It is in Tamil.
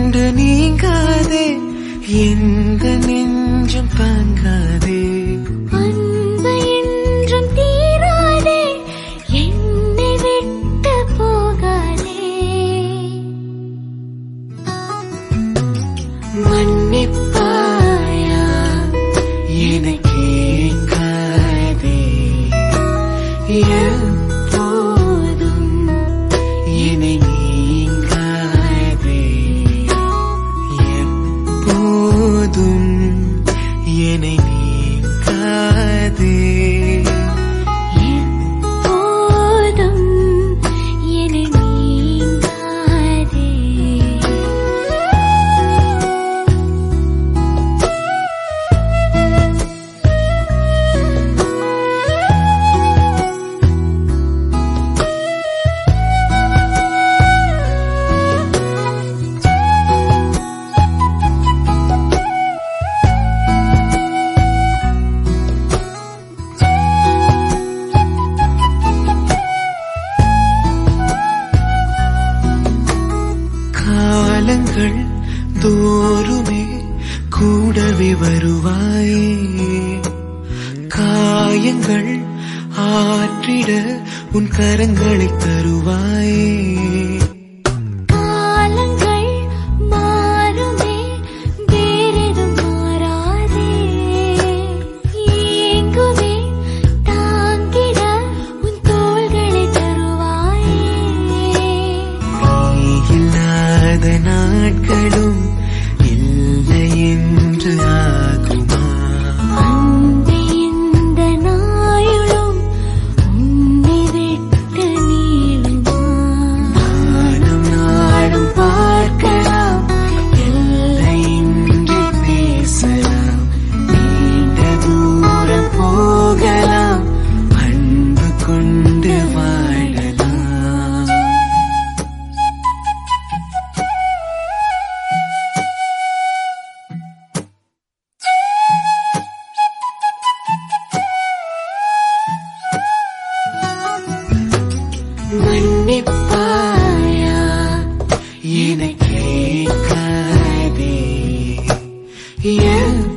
கொண்டு நீங்காதே, எந்த நெஞ்சும் தாங்காதே. அன்பு என்றும் தீராதே, என்னை விட்டு போகாதே. மன்னிப்பாயா என்னை கேட்காதே, எப்போதும் என்னை நீங்காதே, எப்போதும் என்னை நீங்காதே. எப்போதும் என்னை நீங்காதே. காலங்கள் தோறுமே கூடவே வருவாயே, காயங்கள் ஆற்றிட உன் கரங்களை தருவாயே. காலங்கள் மாறுமே, வேறெதும் மாறாதே. ஏங்குவே தாங்கிட உன் தோள்களை தருவாயே. நீ இல்லாத நாட்களும் இல்லை என்று ஆகுமா? அன்பே இந்த நாயுளும் உன்னை விட்டு நீளுமா? நானும் நாடும் பார்க்கலாம், எல்லையின்றி பேசலாம், நீண்ட தூரம் போகலாம், அன்பு கொண்டு வாழலாம். மன்னிப்பாயா என்னை கேட்காதே,